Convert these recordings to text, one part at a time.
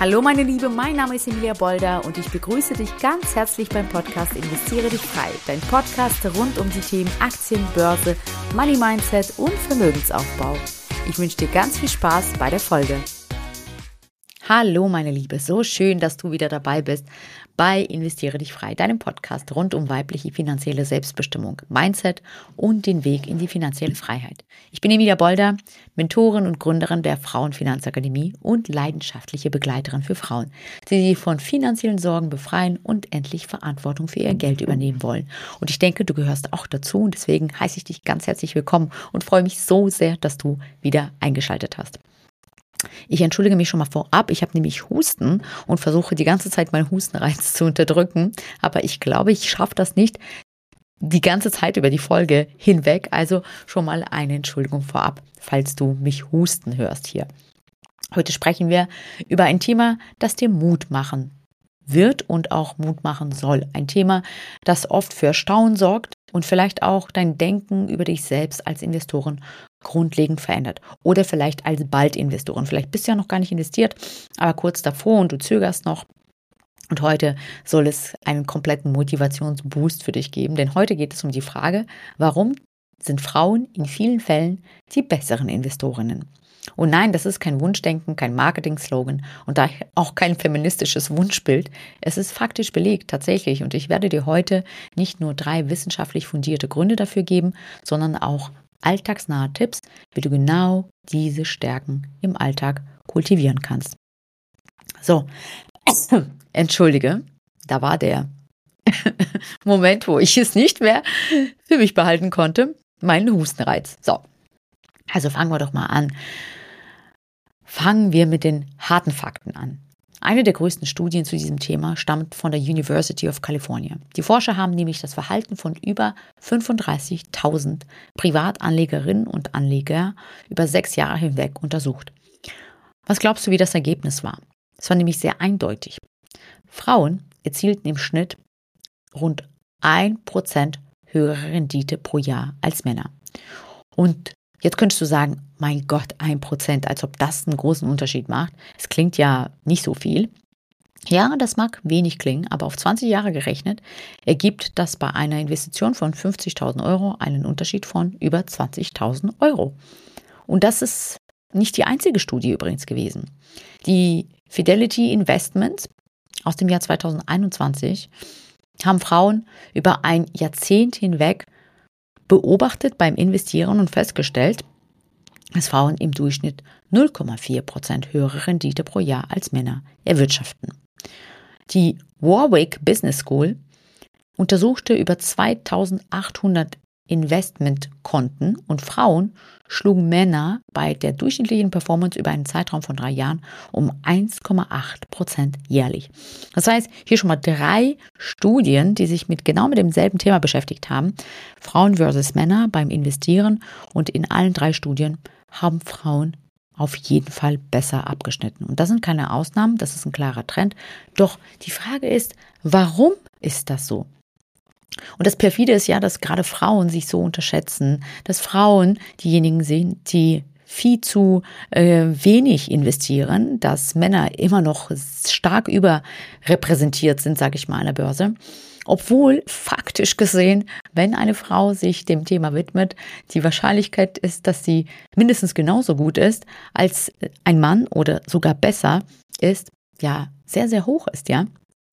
Hallo meine Liebe, mein Name ist Emilia Bolder und ich begrüße dich ganz herzlich beim Podcast Investiere dich frei. Dein Podcast rund um die Themen Aktien, Börse, Money Mindset und Vermögensaufbau. Ich wünsche dir ganz viel Spaß bei der Folge. Hallo meine Liebe, so schön, dass du wieder dabei bist bei Investiere dich frei, deinem Podcast rund um weibliche finanzielle Selbstbestimmung, Mindset und den Weg in die finanzielle Freiheit. Ich bin Emilia Bolder, Mentorin und Gründerin der Frauenfinanzakademie und leidenschaftliche Begleiterin für Frauen, die sich von finanziellen Sorgen befreien und endlich Verantwortung für ihr Geld übernehmen wollen. Und ich denke, du gehörst auch dazu und deswegen heiße ich dich ganz herzlich willkommen und freue mich so sehr, dass du wieder eingeschaltet hast. Ich entschuldige mich schon mal vorab, ich habe nämlich Husten und versuche die ganze Zeit meinen Hustenreiz zu unterdrücken, aber ich glaube, ich schaffe das nicht die ganze Zeit über die Folge hinweg, also schon mal eine Entschuldigung vorab, falls du mich husten hörst hier. Heute sprechen wir über ein Thema, das dir Mut machen wird und auch Mut machen soll. Ein Thema, das oft für Staunen sorgt und vielleicht auch dein Denken über dich selbst als Investoren grundlegend verändert. Oder vielleicht als Bald-Investoren. Vielleicht bist du ja noch gar nicht investiert, aber kurz davor und du zögerst noch. Und heute soll es einen kompletten Motivationsboost für dich geben, denn heute geht es um die Frage, warum sind Frauen in vielen Fällen die besseren Investorinnen? Und nein, das ist kein Wunschdenken, kein Marketing-Slogan und daher auch kein feministisches Wunschbild. Es ist faktisch belegt, tatsächlich. Und ich werde dir heute nicht nur 3 wissenschaftlich fundierte Gründe dafür geben, sondern auch alltagsnahe Tipps, wie du genau diese Stärken im Alltag kultivieren kannst. So, entschuldige, da war der Moment, wo ich es nicht mehr für mich behalten konnte, meinen Hustenreiz. So, also fangen wir doch mal an. Fangen wir mit den harten Fakten an. Eine der größten Studien zu diesem Thema stammt von der University of California. Die Forscher haben nämlich das Verhalten von über 35.000 Privatanlegerinnen und Anleger über 6 Jahre hinweg untersucht. Was glaubst du, wie das Ergebnis war? Es war nämlich sehr eindeutig. Frauen erzielten im Schnitt rund 1% höhere Rendite pro Jahr als Männer. Und jetzt könntest du sagen, mein Gott, 1%, als ob das einen großen Unterschied macht. Es klingt ja nicht so viel. Ja, das mag wenig klingen, aber auf 20 Jahre gerechnet ergibt das bei einer Investition von 50.000 Euro einen Unterschied von über 20.000 Euro. Und das ist nicht die einzige Studie übrigens gewesen. Die Fidelity Investments aus dem Jahr 2021 haben Frauen über ein Jahrzehnt hinweg beobachtet beim Investieren und festgestellt, dass Frauen im Durchschnitt 0,4% höhere Rendite pro Jahr als Männer erwirtschaften. Die Warwick Business School untersuchte über 2.800 Investmentkonten und Frauen schlugen Männer bei der durchschnittlichen Performance über einen Zeitraum von 3 Jahren um 1,8% jährlich. Das heißt, hier schon mal 3 Studien, die sich genau mit demselben Thema beschäftigt haben. Frauen versus Männer beim Investieren, und in allen 3 Studien haben Frauen auf jeden Fall besser abgeschnitten. Und das sind keine Ausnahmen, das ist ein klarer Trend. Doch die Frage ist, warum ist das so? Und das perfide ist ja, dass gerade Frauen sich so unterschätzen, dass Frauen diejenigen sind, die viel zu wenig investieren, dass Männer immer noch stark überrepräsentiert sind, sage ich mal, an der Börse. Obwohl faktisch gesehen, wenn eine Frau sich dem Thema widmet, die Wahrscheinlichkeit ist, dass sie mindestens genauso gut ist als ein Mann oder sogar besser ist, ja, sehr, sehr hoch ist, ja.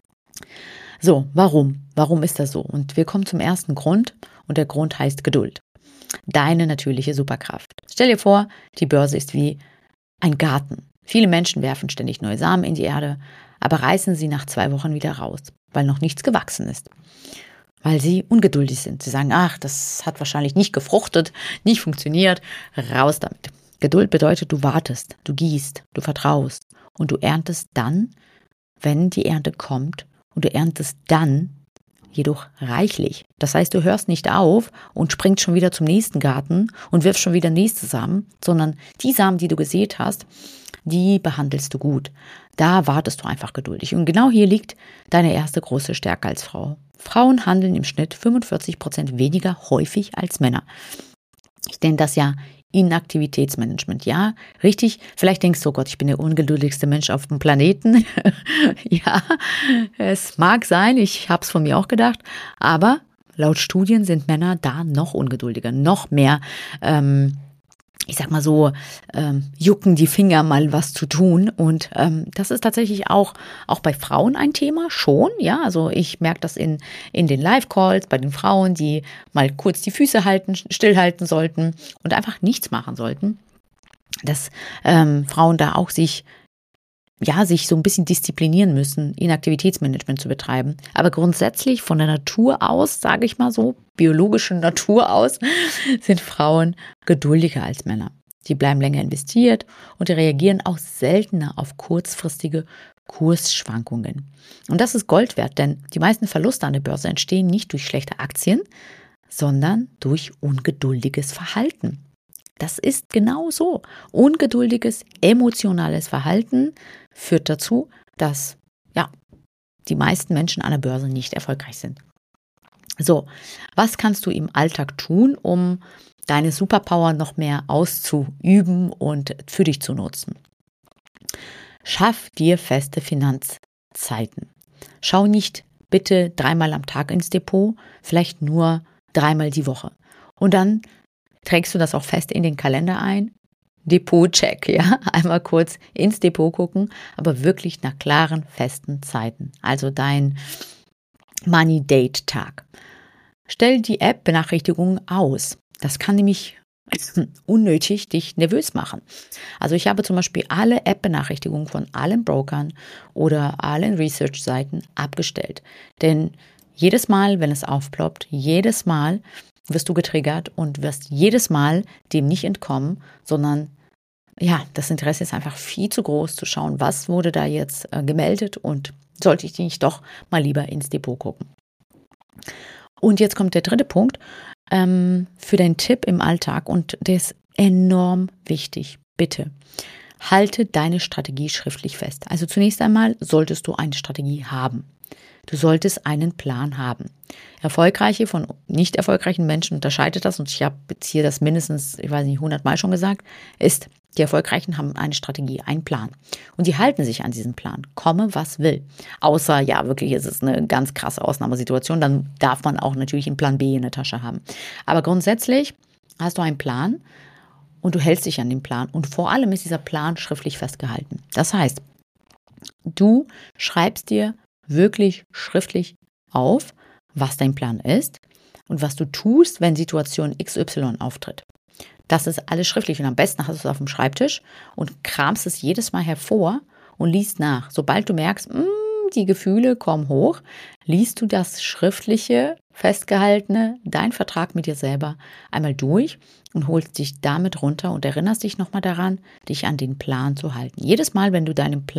So, warum? Warum ist das so? Und wir kommen zum ersten Grund und der Grund heißt Geduld. Deine natürliche Superkraft. Stell dir vor, die Börse ist wie ein Garten. Viele Menschen werfen ständig neue Samen in die Erde, aber reißen sie nach 2 Wochen wieder raus, weil noch nichts gewachsen ist. Weil sie ungeduldig sind. Sie sagen, ach, das hat wahrscheinlich nicht gefruchtet, nicht funktioniert, raus damit. Geduld bedeutet, du wartest, du gießt, du vertraust und du erntest dann, wenn die Ernte kommt, und du erntest dann jedoch reichlich. Das heißt, du hörst nicht auf und springst schon wieder zum nächsten Garten und wirfst schon wieder nächste Samen, sondern die Samen, die du gesät hast, die behandelst du gut. Da wartest du einfach geduldig. Und genau hier liegt deine erste große Stärke als Frau. Frauen handeln im Schnitt 45% weniger häufig als Männer. Ich nenne das ja Inaktivitätsmanagement. Ja, richtig. Vielleicht denkst du, oh Gott, ich bin der ungeduldigste Mensch auf dem Planeten. Ja, es mag sein. Ich habe es von mir auch gedacht. Aber laut Studien sind Männer da noch ungeduldiger, noch mehr, ich sag mal so, jucken die Finger, mal was zu tun. Und das ist tatsächlich auch bei Frauen ein Thema, schon. Ja, also ich merke das in den Live-Calls bei den Frauen, die mal kurz die Füße stillhalten sollten und einfach nichts machen sollten. Dass Frauen da auch sich so ein bisschen disziplinieren müssen, Inaktivitätsmanagement zu betreiben. Aber grundsätzlich von der Natur aus, sage ich mal so, biologischen Natur aus, sind Frauen geduldiger als Männer. Die bleiben länger investiert und die reagieren auch seltener auf kurzfristige Kursschwankungen. Und das ist Gold wert, denn die meisten Verluste an der Börse entstehen nicht durch schlechte Aktien, sondern durch ungeduldiges Verhalten. Das ist genau so. Ungeduldiges, emotionales Verhalten führt dazu, dass die meisten Menschen an der Börse nicht erfolgreich sind. So, was kannst du im Alltag tun, um deine Superpower noch mehr auszuüben und für dich zu nutzen? Schaff dir feste Finanzzeiten. Schau nicht bitte 3-mal am Tag ins Depot, vielleicht nur 3-mal die Woche. Und dann trägst du das auch fest in den Kalender ein? Depot-Check, ja, einmal kurz ins Depot gucken, aber wirklich nach klaren, festen Zeiten. Also dein Money-Date-Tag. Stell die App-Benachrichtigungen aus. Das kann nämlich unnötig dich nervös machen. Also ich habe zum Beispiel alle App-Benachrichtigungen von allen Brokern oder allen Research-Seiten abgestellt. Denn jedes Mal, wenn es aufploppt, jedes Mal wirst du getriggert und wirst jedes Mal dem nicht entkommen, sondern das Interesse ist einfach viel zu groß zu schauen, was wurde da jetzt gemeldet und sollte ich nicht doch mal lieber ins Depot gucken. Und jetzt kommt der dritte Punkt für deinen Tipp im Alltag und der ist enorm wichtig. Bitte halte deine Strategie schriftlich fest. Also zunächst einmal solltest du eine Strategie haben. Du solltest einen Plan haben. Erfolgreiche von nicht erfolgreichen Menschen unterscheidet das, und ich habe jetzt hier das mindestens, 100 Mal schon gesagt, ist, die Erfolgreichen haben eine Strategie, einen Plan. Und die halten sich an diesen Plan, komme was will. Außer, wirklich ist es eine ganz krasse Ausnahmesituation, dann darf man auch natürlich einen Plan B in der Tasche haben. Aber grundsätzlich hast du einen Plan und du hältst dich an den Plan. Und vor allem ist dieser Plan schriftlich festgehalten. Das heißt, du schreibst dir wirklich schriftlich auf, was dein Plan ist und was du tust, wenn Situation XY auftritt. Das ist alles schriftlich und am besten hast du es auf dem Schreibtisch und kramst es jedes Mal hervor und liest nach. Sobald du merkst, die Gefühle kommen hoch, liest du das schriftliche, festgehaltene, dein Vertrag mit dir selber einmal durch und holst dich damit runter und erinnerst dich nochmal daran, dich an den Plan zu halten. Jedes Mal, wenn du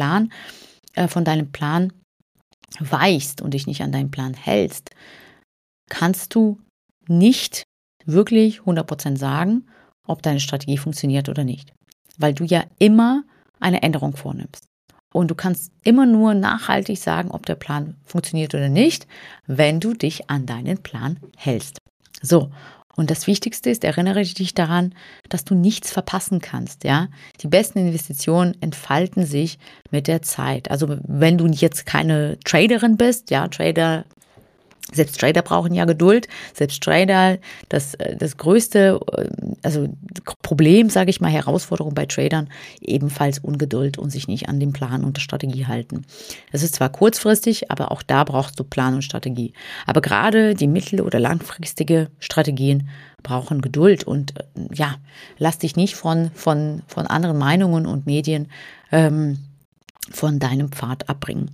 von deinem Plan weichst und dich nicht an deinen Plan hältst, kannst du nicht wirklich 100% sagen, ob deine Strategie funktioniert oder nicht. Weil du ja immer eine Änderung vornimmst. Und du kannst immer nur nachhaltig sagen, ob der Plan funktioniert oder nicht, wenn du dich an deinen Plan hältst. So, und das Wichtigste ist, erinnere dich daran, dass du nichts verpassen kannst. Ja? Die besten Investitionen entfalten sich mit der Zeit. Also wenn du jetzt keine Traderin bist, selbst Trader brauchen ja Geduld. Selbst Trader, das größte Problem, sage ich mal, Herausforderung bei Tradern, ebenfalls Ungeduld und sich nicht an den Plan und die Strategie halten. Es ist zwar kurzfristig, aber auch da brauchst du Plan und Strategie. Aber gerade die mittel- oder langfristige Strategien brauchen Geduld und lass dich nicht von anderen Meinungen und Medien von deinem Pfad abbringen.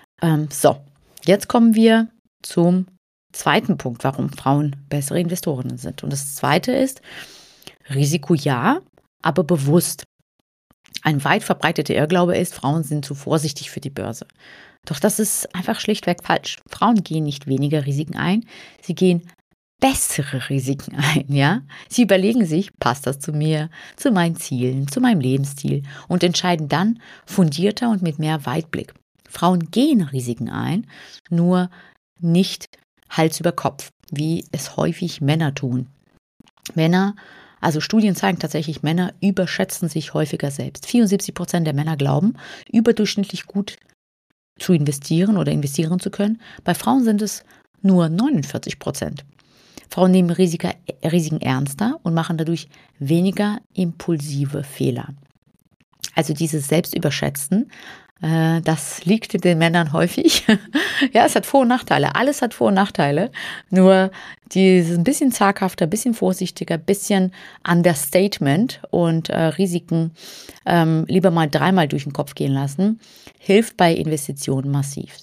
Jetzt kommen wir zum zweiten Punkt, warum Frauen bessere Investorinnen sind. Und das zweite ist, Risiko ja, aber bewusst. Ein weit verbreiteter Irrglaube ist, Frauen sind zu vorsichtig für die Börse. Doch das ist einfach schlichtweg falsch. Frauen gehen nicht weniger Risiken ein, sie gehen bessere Risiken ein, ja? Sie überlegen sich, passt das zu mir, zu meinen Zielen, zu meinem Lebensstil und entscheiden dann fundierter und mit mehr Weitblick. Frauen gehen Risiken ein, nur nicht Hals über Kopf, wie es häufig Männer tun. Männer Also Studien zeigen tatsächlich, Männer überschätzen sich häufiger selbst. 74% der Männer glauben, überdurchschnittlich gut zu investieren oder investieren zu können. Bei Frauen sind es nur 49%. Frauen nehmen Risiken ernster und machen dadurch weniger impulsive Fehler. Also dieses Selbstüberschätzen, das liegt den Männern häufig. Ja, es hat Vor- und Nachteile. Alles hat Vor- und Nachteile. Nur dieses ein bisschen zaghafter, ein bisschen vorsichtiger, ein bisschen Understatement und Risiken lieber mal dreimal durch den Kopf gehen lassen, hilft bei Investitionen massiv.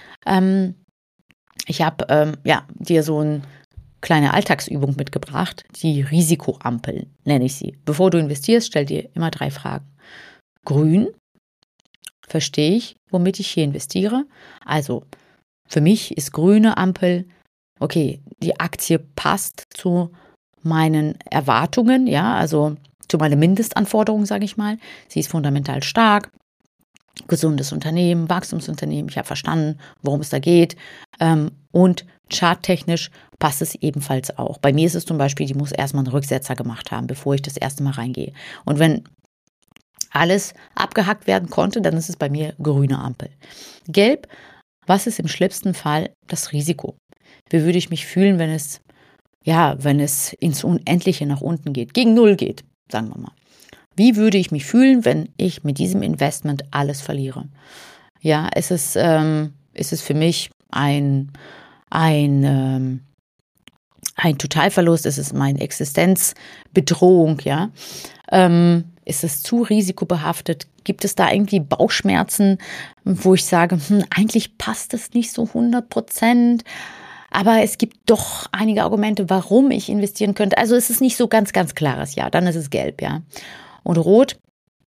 Ich habe dir so eine kleine Alltagsübung mitgebracht, die Risikoampel nenne ich sie. Bevor du investierst, stell dir immer 3 Fragen. Grün, verstehe ich, womit ich hier investiere. Also für mich ist grüne Ampel, okay, die Aktie passt zu meinen Erwartungen, ja, also zu meinen Mindestanforderungen, sage ich mal. Sie ist fundamental stark, gesundes Unternehmen, Wachstumsunternehmen, ich habe verstanden, worum es da geht. Und charttechnisch passt es ebenfalls auch. Bei mir ist es zum Beispiel, die muss erstmal einen Rücksetzer gemacht haben, bevor ich das erste Mal reingehe. Und wenn alles abgehackt werden konnte, dann ist es bei mir grüne Ampel. Gelb, was ist im schlimmsten Fall das Risiko? Wie würde ich mich fühlen, wenn es ins Unendliche nach unten geht, gegen Null geht, sagen wir mal. Wie würde ich mich fühlen, wenn ich mit diesem Investment alles verliere? Ja, ist es für mich ein Totalverlust? Ist es meine Existenzbedrohung? Ja, ist es zu risikobehaftet? Gibt es da irgendwie Bauchschmerzen, wo ich sage, eigentlich passt es nicht so 100%, aber es gibt doch einige Argumente, warum ich investieren könnte. Also es ist nicht so ganz, ganz klares Ja, dann ist es gelb, ja. Und rot,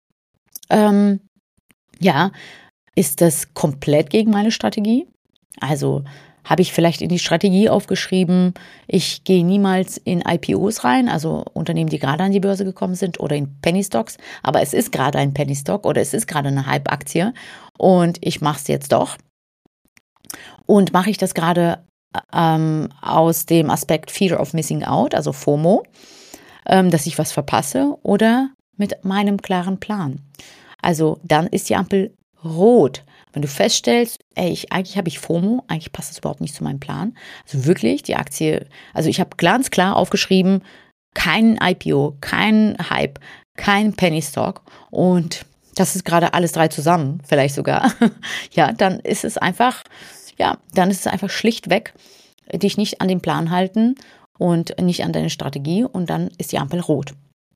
ist das komplett gegen meine Strategie? Also habe ich vielleicht in die Strategie aufgeschrieben, ich gehe niemals in IPOs rein, also Unternehmen, die gerade an die Börse gekommen sind, oder in Penny Stocks, aber es ist gerade ein Penny Stock oder es ist gerade eine Hype-Aktie und ich mache es jetzt doch. Und mache ich das gerade aus dem Aspekt Fear of Missing Out, also FOMO, dass ich was verpasse, oder mit meinem klaren Plan? Also dann ist die Ampel rot. Wenn du feststellst, eigentlich habe ich FOMO, eigentlich passt das überhaupt nicht zu meinem Plan. Also wirklich, die Aktie, also ich habe ganz klar aufgeschrieben, kein IPO, kein Hype, kein Penny Stock und das ist gerade alles 3 zusammen, vielleicht sogar. Ja, dann ist es einfach schlichtweg dich nicht an den Plan halten und nicht an deine Strategie und dann ist die Ampel rot.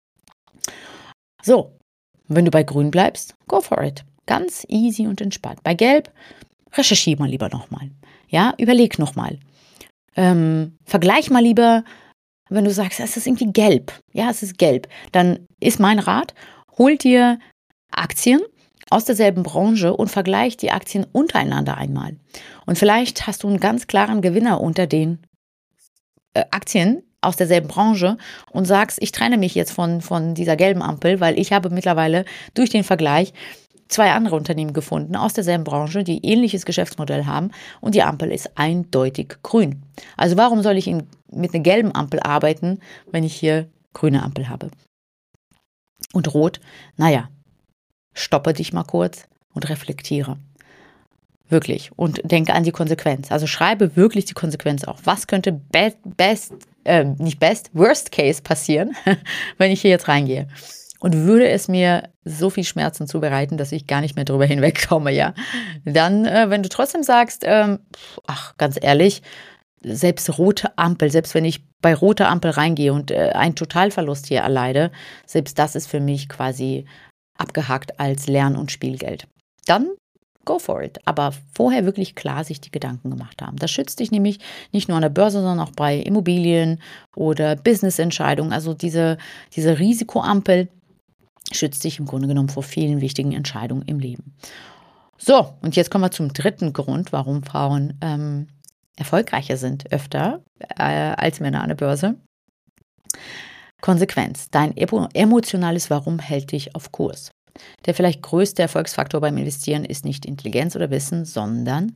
So, wenn du bei grün bleibst, go for it. Ganz easy und entspannt. Bei gelb, recherchiere mal lieber nochmal. Ja, überleg nochmal. Vergleich mal lieber, wenn du sagst, es ist irgendwie gelb. Ja, es ist gelb. Dann ist mein Rat, hol dir Aktien aus derselben Branche und vergleich die Aktien untereinander einmal. Und vielleicht hast du einen ganz klaren Gewinner unter den Aktien aus derselben Branche und sagst, ich trenne mich jetzt von dieser gelben Ampel, weil ich habe mittlerweile durch den Vergleich 2 andere Unternehmen gefunden aus derselben Branche, die ähnliches Geschäftsmodell haben und die Ampel ist eindeutig grün. Also warum soll ich mit einer gelben Ampel arbeiten, wenn ich hier grüne Ampel habe? Und rot, stoppe dich mal kurz und reflektiere. Wirklich. Und denke an die Konsequenz. Also schreibe wirklich die Konsequenz auf. Was könnte worst case passieren, wenn ich hier jetzt reingehe? Und würde es mir so viel Schmerzen zubereiten, dass ich gar nicht mehr drüber hinwegkomme, ja? Dann, wenn du trotzdem sagst, ganz ehrlich, selbst rote Ampel, selbst wenn ich bei roter Ampel reingehe und einen Totalverlust hier erleide, selbst das ist für mich quasi abgehakt als Lern- und Spielgeld. Dann go for it. Aber vorher wirklich klar sich die Gedanken gemacht haben. Das schützt dich nämlich nicht nur an der Börse, sondern auch bei Immobilien oder Business-Entscheidungen. Also diese Risikoampel schützt dich im Grunde genommen vor vielen wichtigen Entscheidungen im Leben. So, und jetzt kommen wir zum dritten Grund, warum Frauen erfolgreicher sind öfter als Männer an der Börse. Konsequenz. Dein emotionales Warum hält dich auf Kurs. Der vielleicht größte Erfolgsfaktor beim Investieren ist nicht Intelligenz oder Wissen, sondern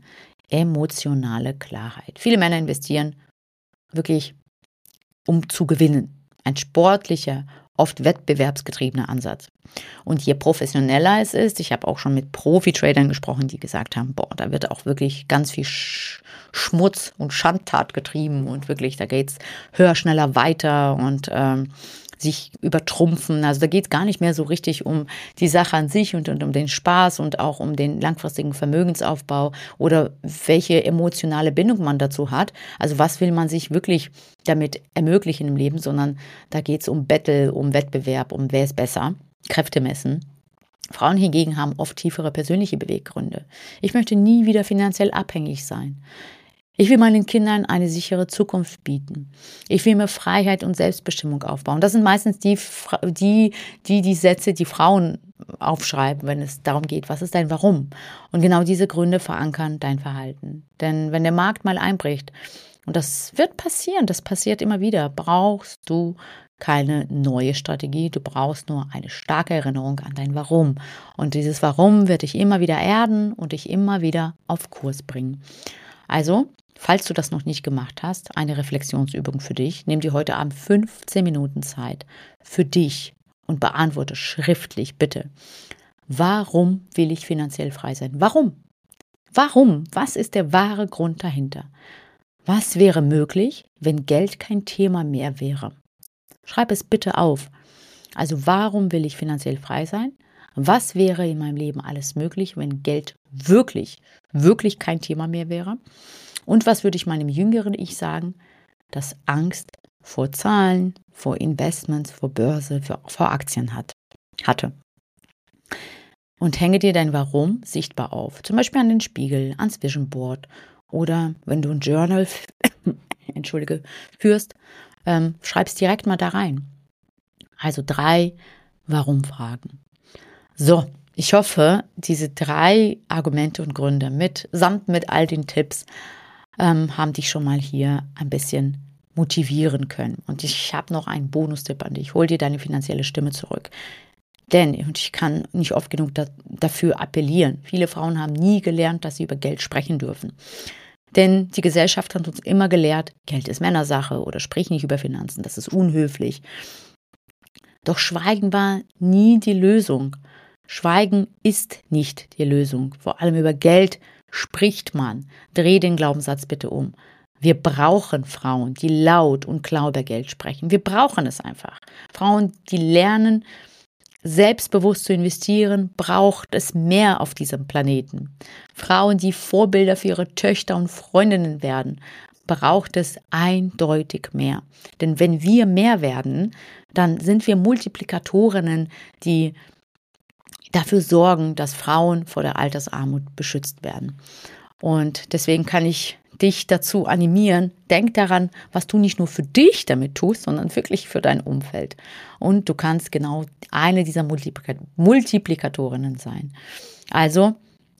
emotionale Klarheit. Viele Männer investieren wirklich, um zu gewinnen. ein sportlicher, oft wettbewerbsgetriebener Ansatz. Und je professioneller es ist, ich habe auch schon mit Profi-Tradern gesprochen, die gesagt haben, da wird auch wirklich ganz viel Schmutz und Schandtat getrieben und wirklich, da geht es höher, schneller, weiter und sich übertrumpfen. Also da geht es gar nicht mehr so richtig um die Sache an sich und um den Spaß und auch um den langfristigen Vermögensaufbau oder welche emotionale Bindung man dazu hat. Also was will man sich wirklich damit ermöglichen im Leben, sondern da geht es um Battle, um Wettbewerb, um wer ist besser, Kräfte messen. Frauen hingegen haben oft tiefere persönliche Beweggründe. Ich möchte nie wieder finanziell abhängig sein. Ich will meinen Kindern eine sichere Zukunft bieten. Ich will mir Freiheit und Selbstbestimmung aufbauen. Das sind meistens die Sätze, die Frauen aufschreiben, wenn es darum geht, was ist dein Warum? Und genau diese Gründe verankern dein Verhalten. Denn wenn der Markt mal einbricht, und das wird passieren, das passiert immer wieder, brauchst du keine neue Strategie, du brauchst nur eine starke Erinnerung an dein Warum. Und dieses Warum wird dich immer wieder erden und dich immer wieder auf Kurs bringen. Also, falls du das noch nicht gemacht hast, eine Reflexionsübung für dich. Nimm dir heute Abend 15 Minuten Zeit für dich und beantworte schriftlich bitte, warum will ich finanziell frei sein? Warum? Warum? Was ist der wahre Grund dahinter? Was wäre möglich, wenn Geld kein Thema mehr wäre? Schreib es bitte auf. Also warum will ich finanziell frei sein? Was wäre in meinem Leben alles möglich, wenn Geld wirklich, wirklich kein Thema mehr wäre? Und was würde ich meinem jüngeren Ich sagen, das Angst vor Zahlen, vor Investments, vor Börse, vor Aktien hatte? Und hänge dir dein Warum sichtbar auf. Zum Beispiel an den Spiegel, ans Vision Board oder wenn du ein Journal führst, schreib es direkt mal da rein. Also 3 Warum-Fragen. So, ich hoffe, diese 3 Argumente und Gründe samt mit all den Tipps haben dich schon mal hier ein bisschen motivieren können. Und ich habe noch einen Bonustipp an dich. Hol dir deine finanzielle Stimme zurück. Denn, und ich kann nicht oft genug dafür appellieren, viele Frauen haben nie gelernt, dass sie über Geld sprechen dürfen. Denn die Gesellschaft hat uns immer gelehrt, Geld ist Männersache oder sprich nicht über Finanzen, das ist unhöflich. Doch Schweigen war nie die Lösung. Schweigen ist nicht die Lösung. Vor allem über Geld spricht man. Dreh den Glaubenssatz bitte um. Wir brauchen Frauen, die laut und klar über Geld sprechen. Wir brauchen es einfach. Frauen, die lernen, selbstbewusst zu investieren, braucht es mehr auf diesem Planeten. Frauen, die Vorbilder für ihre Töchter und Freundinnen werden, braucht es eindeutig mehr. Denn wenn wir mehr werden, dann sind wir Multiplikatorinnen, die dafür sorgen, dass Frauen vor der Altersarmut beschützt werden. Und deswegen kann ich dich dazu animieren, denk daran, was du nicht nur für dich damit tust, sondern wirklich für dein Umfeld. Und du kannst genau eine dieser Multiplikatorinnen sein. Also,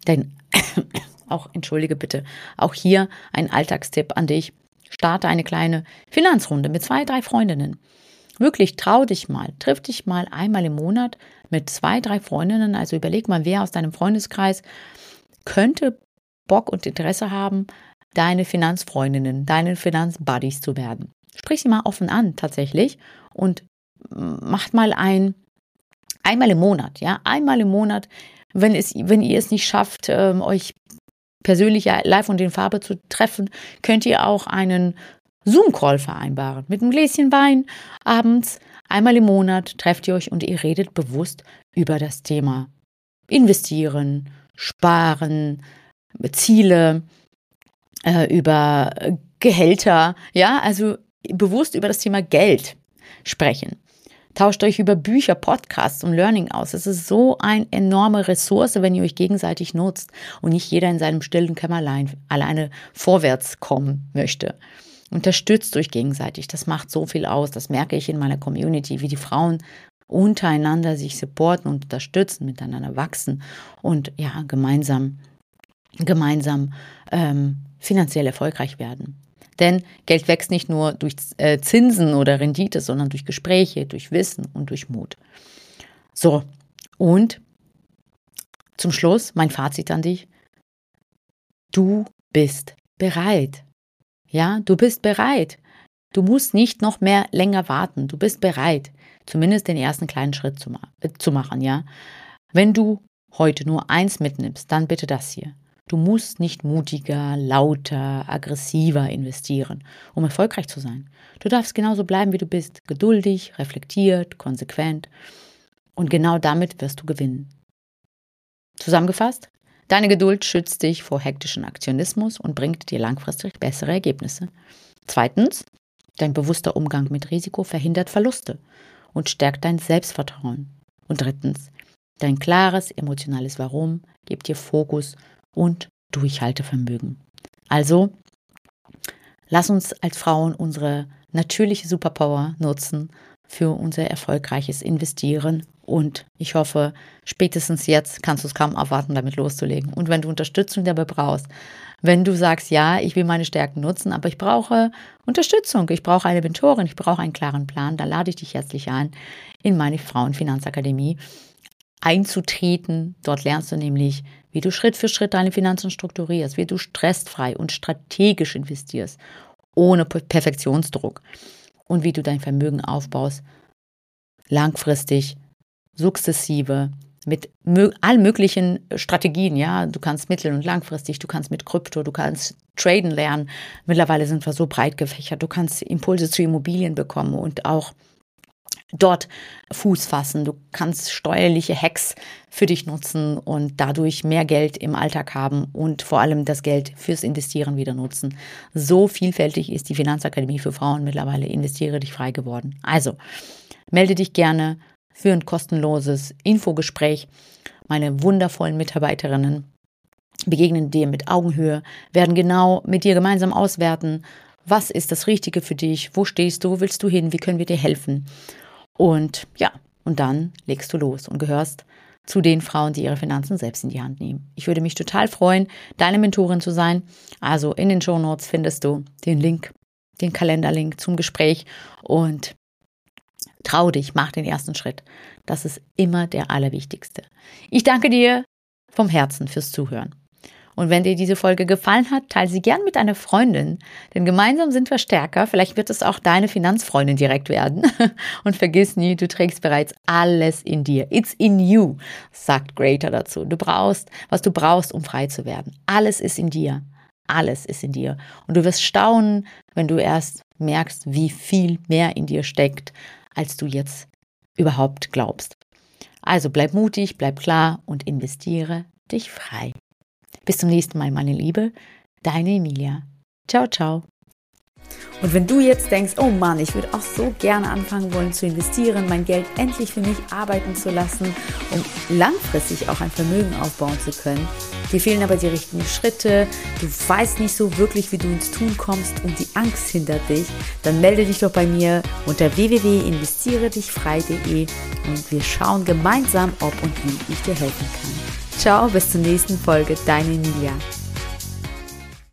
entschuldige bitte, auch hier ein Alltagstipp an dich. Starte eine kleine Finanzrunde mit 2, 3 Freundinnen. Wirklich, trau dich mal, triff dich mal einmal im Monat mit 2, 3 Freundinnen. Also überleg mal, wer aus deinem Freundeskreis könnte Bock und Interesse haben, deine Finanzfreundinnen, deine Finanzbuddies zu werden. Sprich sie mal offen an, tatsächlich, und macht mal einmal im Monat, ja, einmal im Monat, wenn ihr es nicht schafft, euch persönlich live und in Farbe zu treffen, könnt ihr auch einen Zoom-Call vereinbaren. Mit einem Gläschen Wein abends, einmal im Monat trefft ihr euch und ihr redet bewusst über das Thema Investieren, Sparen, Ziele, über Gehälter, ja, also bewusst über das Thema Geld sprechen. Tauscht euch über Bücher, Podcasts und Learning aus. Es ist so eine enorme Ressource, wenn ihr euch gegenseitig nutzt und nicht jeder in seinem stillen Kämmerlein alleine vorwärts kommen möchte. Unterstützt euch gegenseitig. Das macht so viel aus. Das merke ich in meiner Community, wie die Frauen untereinander sich supporten und unterstützen, miteinander wachsen und ja, gemeinsam finanziell erfolgreich werden. Denn Geld wächst nicht nur durch Zinsen oder Rendite, sondern durch Gespräche, durch Wissen und durch Mut. So, und zum Schluss mein Fazit an dich. Du bist bereit. Ja, du bist bereit. Du musst nicht noch länger warten. Du bist bereit, zumindest den ersten kleinen Schritt zu machen, ja. Wenn du heute nur eins mitnimmst, dann bitte das hier. Du musst nicht mutiger, lauter, aggressiver investieren, um erfolgreich zu sein. Du darfst genauso bleiben, wie du bist. Geduldig, reflektiert, konsequent. Und genau damit wirst du gewinnen. Zusammengefasst, deine Geduld schützt dich vor hektischen Aktionismus und bringt dir langfristig bessere Ergebnisse. Zweitens, dein bewusster Umgang mit Risiko verhindert Verluste und stärkt dein Selbstvertrauen. Und drittens, dein klares emotionales Warum gibt dir Fokus und Durchhaltevermögen. Also, lass uns als Frauen unsere natürliche Superpower nutzen für unser erfolgreiches Investieren. Und ich hoffe, spätestens jetzt kannst du es kaum erwarten, damit loszulegen. Und wenn du Unterstützung dabei brauchst, wenn du sagst, ja, ich will meine Stärken nutzen, aber ich brauche Unterstützung, ich brauche eine Mentorin, ich brauche einen klaren Plan, dann lade ich dich herzlich ein, in meine Frauenfinanzakademie einzutreten. Dort lernst du nämlich, wie du Schritt für Schritt deine Finanzen strukturierst, wie du stressfrei und strategisch investierst, ohne Perfektionsdruck und wie du dein Vermögen aufbaust, langfristig, sukzessive, mit allen möglichen Strategien, ja, du kannst mittel- und langfristig, du kannst mit Krypto, du kannst traden lernen, mittlerweile sind wir so breit gefächert, du kannst Impulse zu Immobilien bekommen und auch dort Fuß fassen. Du kannst steuerliche Hacks für dich nutzen und dadurch mehr Geld im Alltag haben und vor allem das Geld fürs Investieren wieder nutzen. So vielfältig ist die Finanzakademie für Frauen mittlerweile. Investiere dich frei geworden. Also, melde dich gerne für ein kostenloses Infogespräch. Meine wundervollen Mitarbeiterinnen begegnen dir mit Augenhöhe, werden genau mit dir gemeinsam auswerten, was ist das Richtige für dich, wo stehst du, wo willst du hin, wie können wir dir helfen. Und ja, und dann legst du los und gehörst zu den Frauen, die ihre Finanzen selbst in die Hand nehmen. Ich würde mich total freuen, deine Mentorin zu sein. Also in den Shownotes findest du den Link, den Kalenderlink zum Gespräch und trau dich, mach den ersten Schritt. Das ist immer der allerwichtigste. Ich danke dir vom Herzen fürs Zuhören. Und wenn dir diese Folge gefallen hat, teile sie gern mit einer Freundin, denn gemeinsam sind wir stärker. Vielleicht wird es auch deine Finanzfreundin direkt werden. Und vergiss nie, du trägst bereits alles in dir. It's in you, sagt Greater dazu. Du brauchst, was du brauchst, um frei zu werden. Alles ist in dir. Alles ist in dir. Und du wirst staunen, wenn du erst merkst, wie viel mehr in dir steckt, als du jetzt überhaupt glaubst. Also bleib mutig, bleib klar und investiere dich frei. Bis zum nächsten Mal, meine Liebe. Deine Emilia. Ciao, ciao. Und wenn du jetzt denkst, oh Mann, ich würde auch so gerne anfangen wollen zu investieren, mein Geld endlich für mich arbeiten zu lassen, um langfristig auch ein Vermögen aufbauen zu können, dir fehlen aber die richtigen Schritte, du weißt nicht so wirklich, wie du ins Tun kommst und die Angst hindert dich, dann melde dich doch bei mir unter www.investieredichfrei.de und wir schauen gemeinsam, ob und wie ich dir helfen kann. Ciao, bis zur nächsten Folge, deine Emilia.